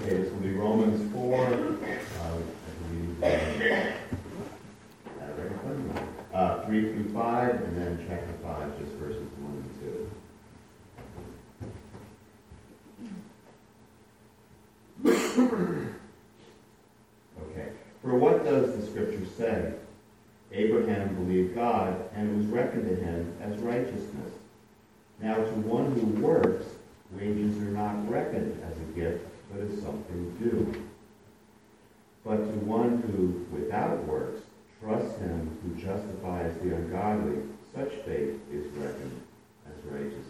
Okay, this will be Romans 4. I believe 3 through 5, and then chapter 5, just verses 1 and 2. Okay. For what does the Scripture say? Abraham believed God, and it was reckoned to him as righteousness. Now to one who works, wages are not reckoned as a gift, but as something due. But to one who, without works, trusts him who justifies the ungodly, such faith is reckoned as righteousness.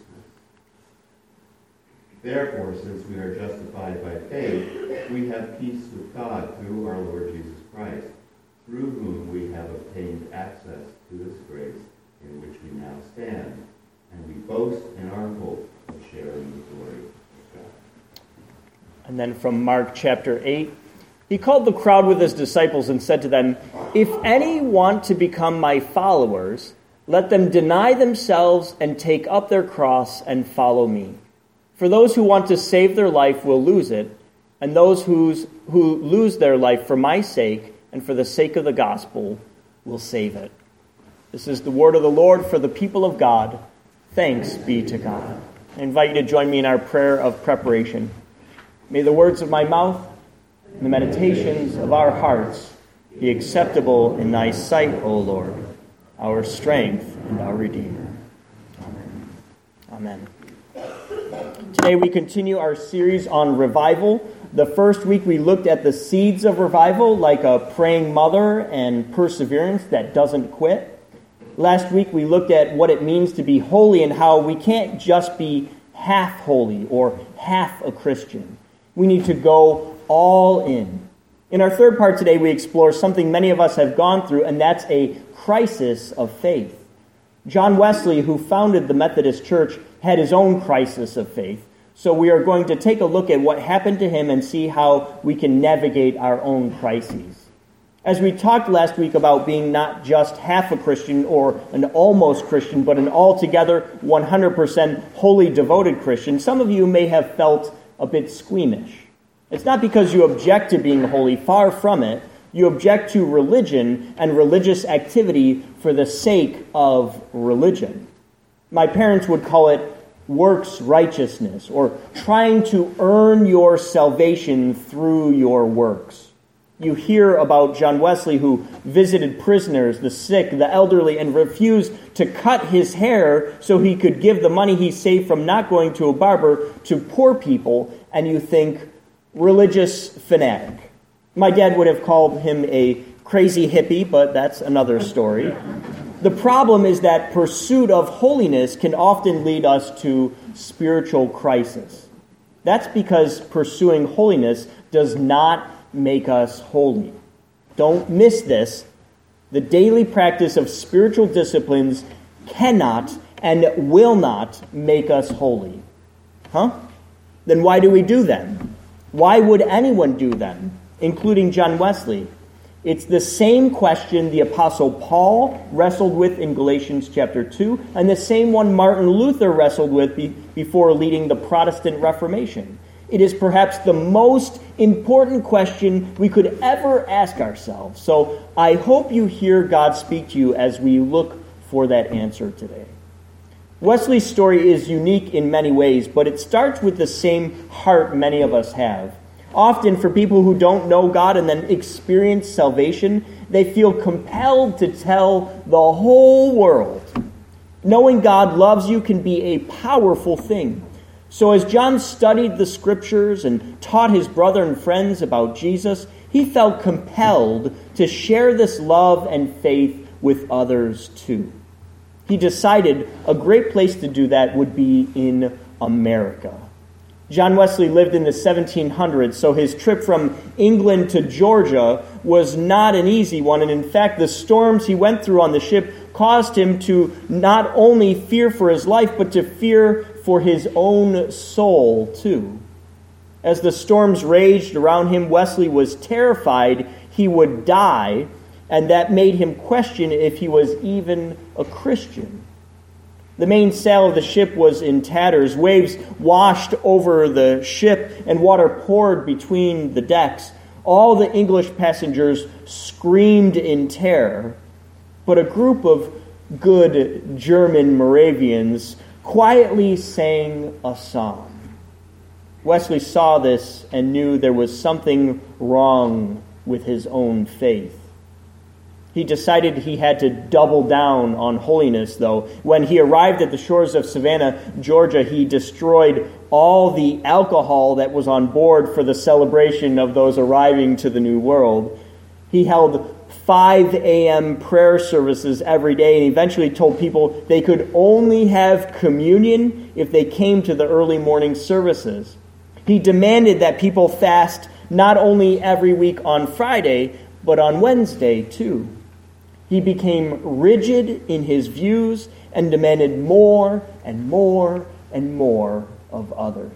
Therefore, since we are justified by faith, we have peace with God through our Lord Jesus Christ, through whom we have obtained access to this grace in which we now stand, and we boast in our hope of sharing the glory of God. And then from Mark chapter 8, he called the crowd with his disciples and said to them, "If any want to become my followers, let them deny themselves and take up their cross and follow me. For those who want to save their life will lose it, and those who lose their life for my sake and for the sake of the gospel will save it." This is the word of the Lord for the people of God. Thanks be to God. I invite you to join me in our prayer of preparation. May the words of my mouth and the meditations of our hearts be acceptable in thy sight, O Lord, our strength and our Redeemer. Amen. Amen. Today we continue our series on revival. The first week we looked at the seeds of revival, like a praying mother and perseverance that doesn't quit. Last week we looked at what it means to be holy and how we can't just be half holy or half a Christian. We need to go all in. In our third part today, we explore something many of us have gone through, and that's a crisis of faith. John Wesley, who founded the Methodist Church, had his own crisis of faith. So we are going to take a look at what happened to him and see how we can navigate our own crises. As we talked last week about being not just half a Christian or an almost Christian, but an altogether 100% wholly devoted Christian, some of you may have felt a bit squeamish. It's not because you object to being holy, far from it. You object to religion and religious activity for the sake of religion. My parents would call it works righteousness, or trying to earn your salvation through your works. You hear about John Wesley, who visited prisoners, the sick, the elderly, and refused to cut his hair so he could give the money he saved from not going to a barber to poor people, and you think, religious fanatic. My dad would have called him a crazy hippie, but that's another story. The problem is that pursuit of holiness can often lead us to spiritual crisis. That's because pursuing holiness does not make us holy. Don't miss this. The daily practice of spiritual disciplines cannot and will not make us holy. Then why do we do them? Why would anyone do them, including John Wesley? It's the same question the Apostle Paul wrestled with in Galatians chapter 2, and the same one Martin Luther wrestled with before leading the Protestant Reformation. It is perhaps the most important question we could ever ask ourselves. So I hope you hear God speak to you as we look for that answer today. Wesley's story is unique in many ways, but it starts with the same heart many of us have. Often for people who don't know God and then experience salvation, they feel compelled to tell the whole world. Knowing God loves you can be a powerful thing. So as John studied the scriptures and taught his brother and friends about Jesus, he felt compelled to share this love and faith with others too. He decided a great place to do that would be in America. John Wesley lived in the 1700s, so his trip from England to Georgia was not an easy one. And in fact, the storms he went through on the ship caused him to not only fear for his life, but to fear for his own soul too. As the storms raged around him, Wesley was terrified he would die, and that made him question if he was even a Christian. The main sail of the ship was in tatters. Waves washed over the ship, and water poured between the decks. All the English passengers screamed in terror, but a group of good German Moravians quietly sang a song. Wesley saw this and knew there was something wrong with his own faith. He decided he had to double down on holiness, though. When he arrived at the shores of Savannah, Georgia, he destroyed all the alcohol that was on board for the celebration of those arriving to the New World. He held 5 a.m. prayer services every day and eventually told people they could only have communion if they came to the early morning services. He demanded that people fast not only every week on Friday, but on Wednesday too. He became rigid in his views and demanded more and more and more of others.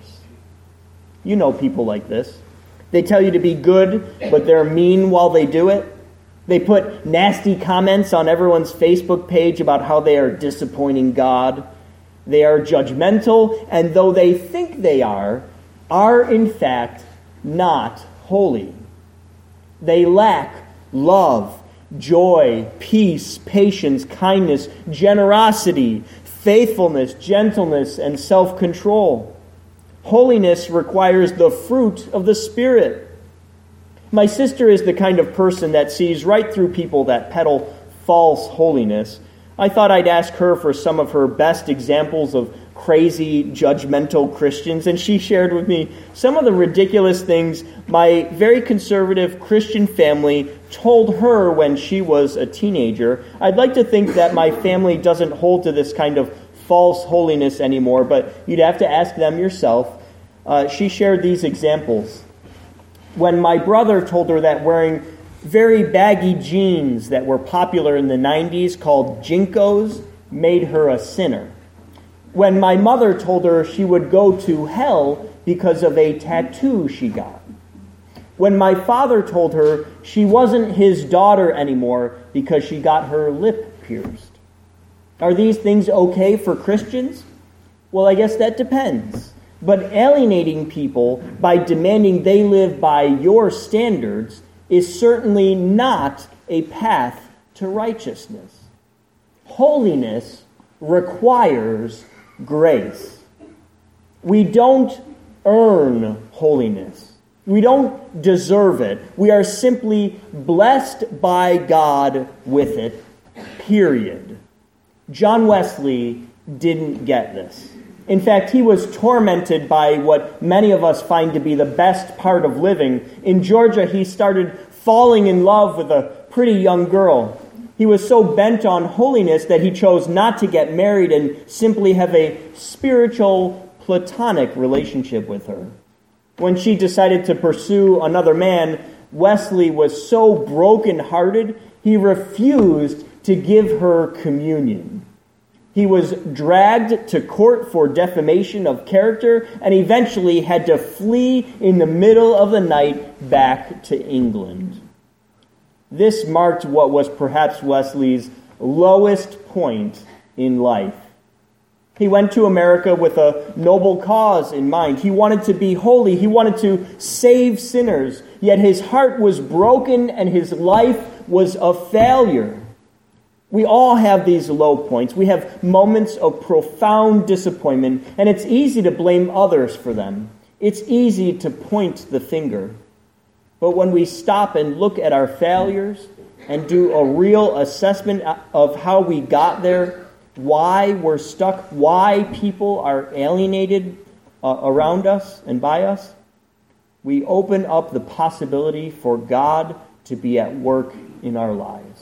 You know people like this. They tell you to be good, but they're mean while they do it. They put nasty comments on everyone's Facebook page about how they are disappointing God. They are judgmental, and though they think they are in fact not holy. They lack love, joy, peace, patience, kindness, generosity, faithfulness, gentleness, and self-control. Holiness requires the fruit of the Spirit. My sister is the kind of person that sees right through people that peddle false holiness. I thought I'd ask her for some of her best examples of crazy, judgmental Christians, and she shared with me some of the ridiculous things my very conservative Christian family told her when she was a teenager. I'd like to think that my family doesn't hold to this kind of false holiness anymore, but you'd have to ask them yourself. She shared these examples. When my brother told her that wearing very baggy jeans that were popular in the 90s called Jinkos made her a sinner. When my mother told her she would go to hell because of a tattoo she got. When my father told her she wasn't his daughter anymore because she got her lip pierced. Are these things okay for Christians? Well, I guess that depends. But alienating people by demanding they live by your standards is certainly not a path to righteousness. Holiness requires grace. We don't earn holiness. We don't deserve it. We are simply blessed by God with it, period. John Wesley didn't get this. In fact, he was tormented by what many of us find to be the best part of living. In Georgia, he started falling in love with a pretty young girl. He was so bent on holiness that he chose not to get married and simply have a spiritual, platonic relationship with her. When she decided to pursue another man, Wesley was so brokenhearted, he refused to give her communion. He was dragged to court for defamation of character and eventually had to flee in the middle of the night back to England. This marked what was perhaps Wesley's lowest point in life. He went to America with a noble cause in mind. He wanted to be holy. He wanted to save sinners. Yet his heart was broken and his life was a failure. We all have these low points. We have moments of profound disappointment, and it's easy to blame others for them. It's easy to point the finger. But when we stop and look at our failures and do a real assessment of how we got there, why we're stuck, why people are alienated around us and by us, we open up the possibility for God to be at work in our lives.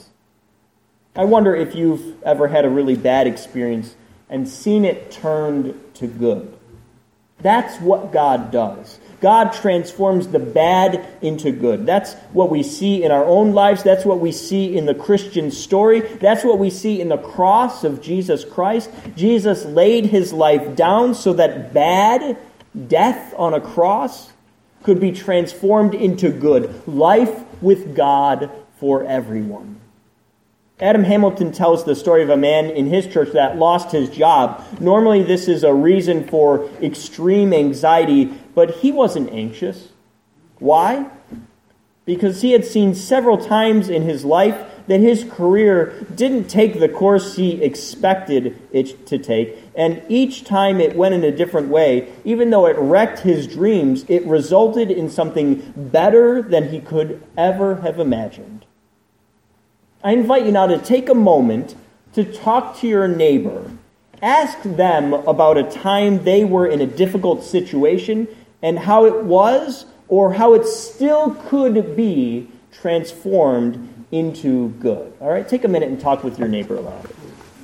I wonder if you've ever had a really bad experience and seen it turned to good. That's what God does. God transforms the bad into good. That's what we see in our own lives. That's what we see in the Christian story. That's what we see in the cross of Jesus Christ. Jesus laid his life down so that bad, death on a cross, could be transformed into good. Life with God for everyone. Adam Hamilton tells the story of a man in his church that lost his job. Normally this is a reason for extreme anxiety, but he wasn't anxious. Why? Because he had seen several times in his life that his career didn't take the course he expected it to take, and each time it went in a different way, even though it wrecked his dreams, it resulted in something better than he could ever have imagined. I invite you now to take a moment to talk to your neighbor. Ask them about a time they were in a difficult situation and how it was or how it still could be transformed into good. All right, take a minute and talk with your neighbor about it.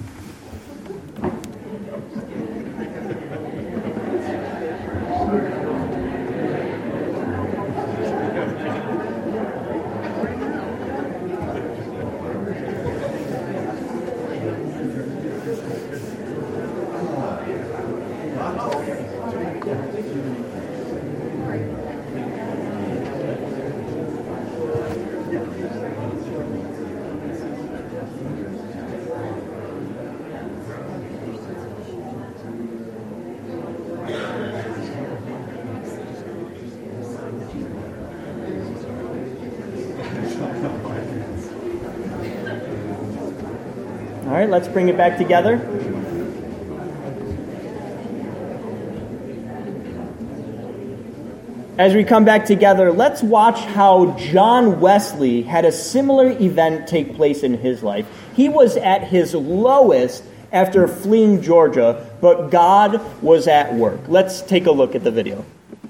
All right, let's bring it back together. As we come back together, let's watch how John Wesley had a similar event take place in his life. He was at his lowest after fleeing Georgia, but God was at work. Let's take a look at the video.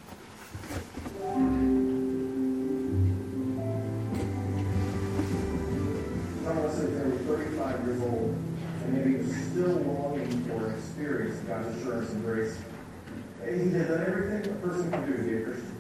He did everything a person could do to be a Christian.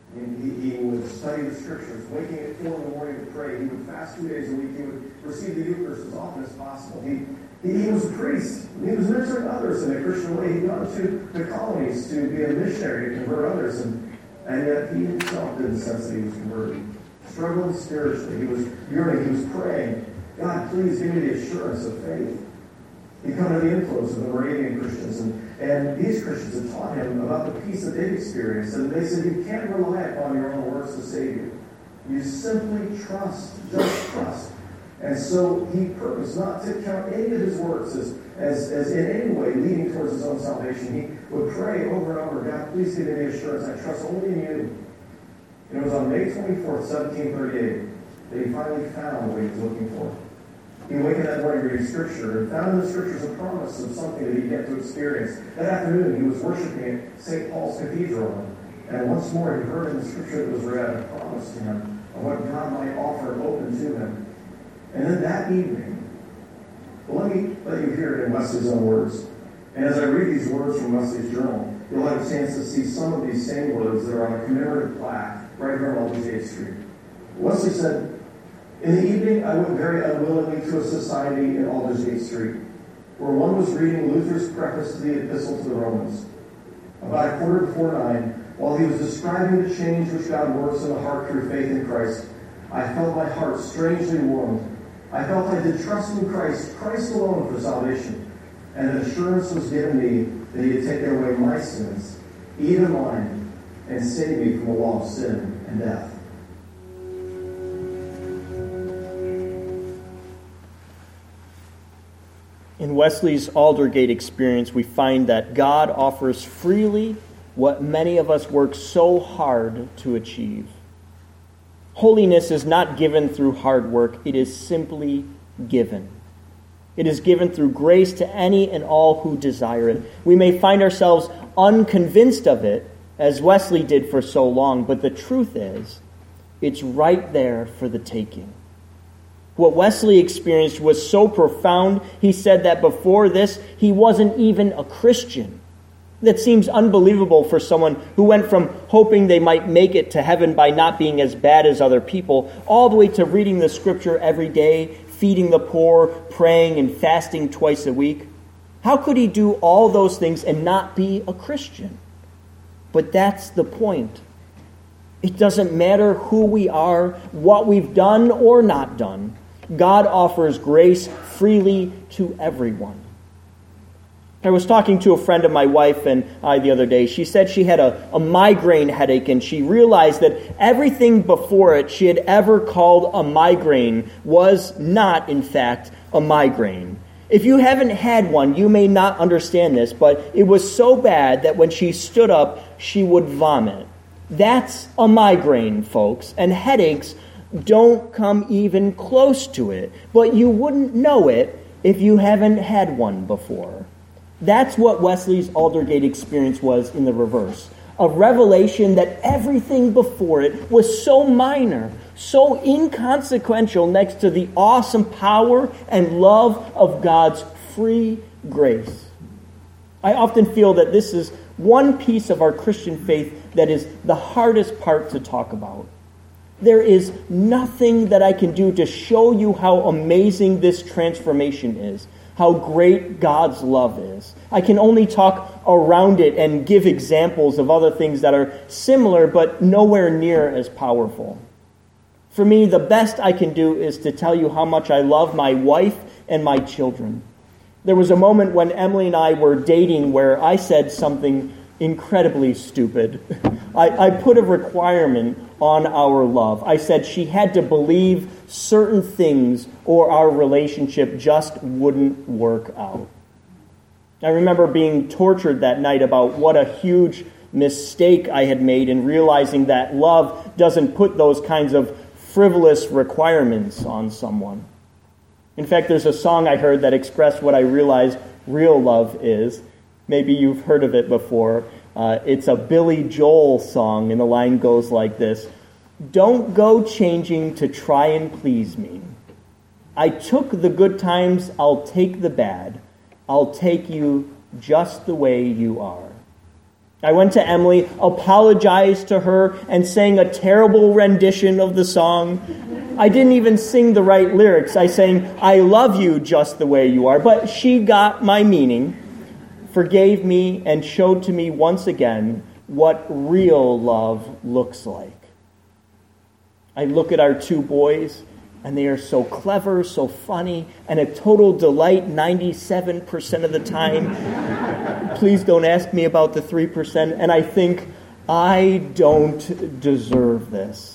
He would study the Scriptures, waking at 4 in the morning to pray. He would fast 2 days a week. He would receive the Eucharist as often as possible. He was a priest. He was mentoring others in a Christian way. He'd gone to the colonies to be a missionary to convert others, and yet he himself didn't sense that he was converted. Struggling spiritually. He was yearning. He was praying, God, please give me the assurance of faith. He come under the influence of the Moravian Christians, and these Christians had taught him about the peace that they'd experienced, and they said, you can't rely upon your own works to save you. You simply trust, just trust. And so he purposed not to count any of his works as in any way leading towards his own salvation. He would pray over and over, God, please give me the assurance, I trust only in you. And it was on May 24th, 1738, that he finally found what he was looking for. He awakened that morning reading Scripture and found in the Scriptures a promise of something that he'd yet to experience. That afternoon, he was worshiping at St. Paul's Cathedral, and once more he heard in the Scripture that was read a promise to him of what God might offer open to him. And then that evening, well, let me let you hear it in Wesley's own words. And as I read these words from Wesley's journal, you'll have a chance to see some of these same words that are on a commemorative plaque right here on Aldersgate Street. Wesley said, in the evening, I went very unwillingly to a society in Aldersgate Street, where one was reading Luther's preface to the Epistle to the Romans. About 9:15, while he was describing the change which God works in the heart through faith in Christ, I felt my heart strangely warmed. I felt I did trust in Christ, Christ alone for salvation, and an assurance was given me that he had taken away my sins, even mine, and saved me from the law of sin and death. In Wesley's Aldersgate experience, we find that God offers freely what many of us work so hard to achieve. Holiness is not given through hard work. It is simply given. It is given through grace to any and all who desire it. We may find ourselves unconvinced of it, as Wesley did for so long, but the truth is, it's right there for the taking. What Wesley experienced was so profound, he said that before this, he wasn't even a Christian. That seems unbelievable for someone who went from hoping they might make it to heaven by not being as bad as other people, all the way to reading the Scripture every day, feeding the poor, praying and fasting twice a week. How could he do all those things and not be a Christian? But that's the point. It doesn't matter who we are, what we've done or not done. God offers grace freely to everyone. I was talking to a friend of my wife and I the other day. She said she had a migraine headache, and she realized that everything before it she had ever called a migraine was not, in fact, a migraine. If you haven't had one, you may not understand this, but it was so bad that when she stood up, she would vomit. That's a migraine, folks, and headaches don't come even close to it, but you wouldn't know it if you haven't had one before. That's what Wesley's Aldersgate experience was in the reverse. A revelation that everything before it was so minor, so inconsequential next to the awesome power and love of God's free grace. I often feel that this is one piece of our Christian faith that is the hardest part to talk about. There is nothing that I can do to show you how amazing this transformation is, how great God's love is. I can only talk around it and give examples of other things that are similar but nowhere near as powerful. For me, the best I can do is to tell you how much I love my wife and my children. There was a moment when Emily and I were dating where I said something incredibly stupid. I put a requirement on our love. I said she had to believe certain things or our relationship just wouldn't work out. I remember being tortured that night about what a huge mistake I had made in realizing that love doesn't put those kinds of frivolous requirements on someone. In fact, there's a song I heard that expressed what I realized real love is. Maybe you've heard of it before. It's a Billy Joel song, and the line goes like this: "Don't go changing to try and please me. I took the good times, I'll take the bad. I'll take you just the way you are." I went to Emily, apologized to her, and sang a terrible rendition of the song. I didn't even sing the right lyrics. I sang, "I love you just the way you are," but she got my meaning, forgave me, and showed to me once again what real love looks like. I look at our two boys, and they are so clever, so funny, and a total delight 97% of the time. Please don't ask me about the 3%. And I think, I don't deserve this.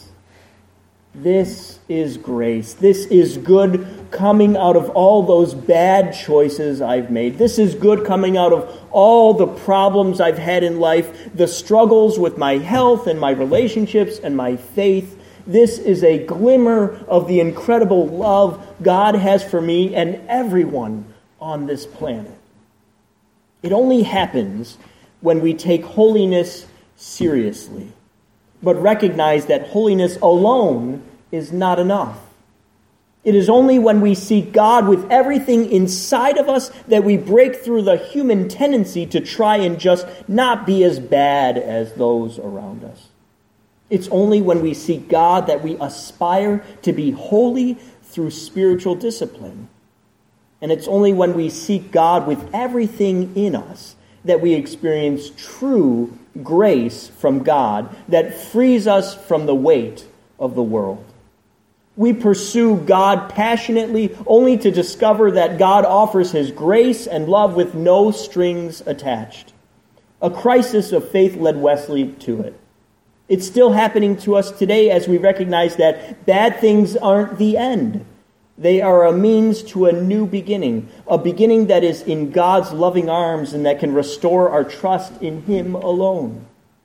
This is grace. This is good coming out of all those bad choices I've made. This is good coming out of all the problems I've had in life, the struggles with my health and my relationships and my faith. This is a glimmer of the incredible love God has for me and everyone on this planet. It only happens when we take holiness seriously, but recognize that holiness alone is not enough. It is only when we seek God with everything inside of us that we break through the human tendency to try and just not be as bad as those around us. It's only when we seek God that we aspire to be holy through spiritual discipline. And it's only when we seek God with everything in us that we experience true grace from God that frees us from the weight of the world. We pursue God passionately only to discover that God offers His grace and love with no strings attached. A crisis of faith led Wesley to it. It's still happening to us today as we recognize that bad things aren't the end. They are a means to a new beginning, a beginning that is in God's loving arms and that can restore our trust in Him alone.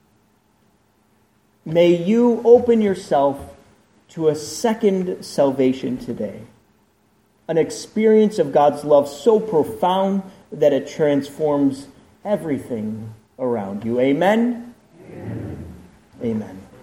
May you open yourself to a second salvation today, an experience of God's love so profound that it transforms everything around you. Amen? Amen. Amen.